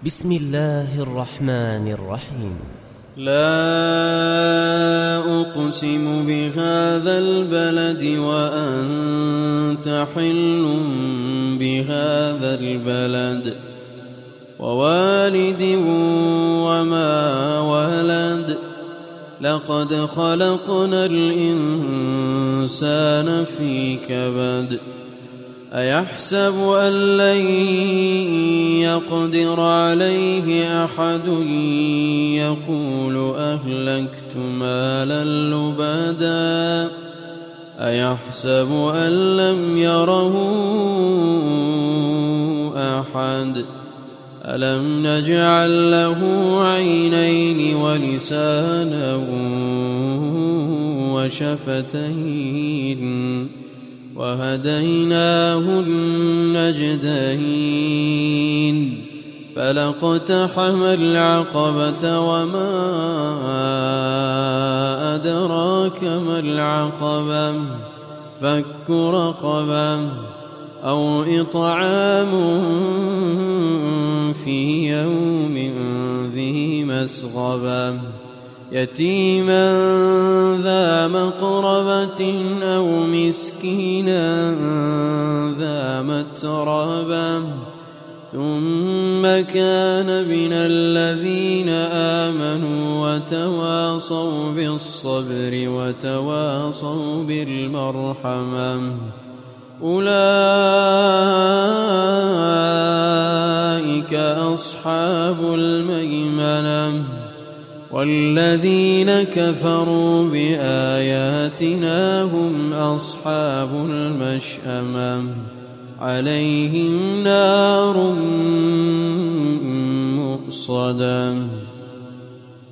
بسم الله الرحمن الرحيم. لا أقسم بهذا البلد وأنت حل بهذا البلد ووالد وما ولد لقد خلقنا الإنسان في كبد أيحسب أن لن يقدر عليه أحد يقول أهلكت مالا لبدا أيحسب أن لم يره أحد ألم نجعل له عينين ولسانا وشفتين وهديناه النجدين فلاقتحم العقبة وما أدراك ما العقبة فك رقبة أو إطعام في يوم ذي مسغبة يتيما ذا مقربة أو مسكينا ذا متربة ثم كان من الذين آمنوا وتواصوا بالصبر وتواصوا بالمرحمة أولئك أصحاب الميمنة والذين كفروا بآياتنا هم أصحاب المشأمة عليهم نار مؤصدة.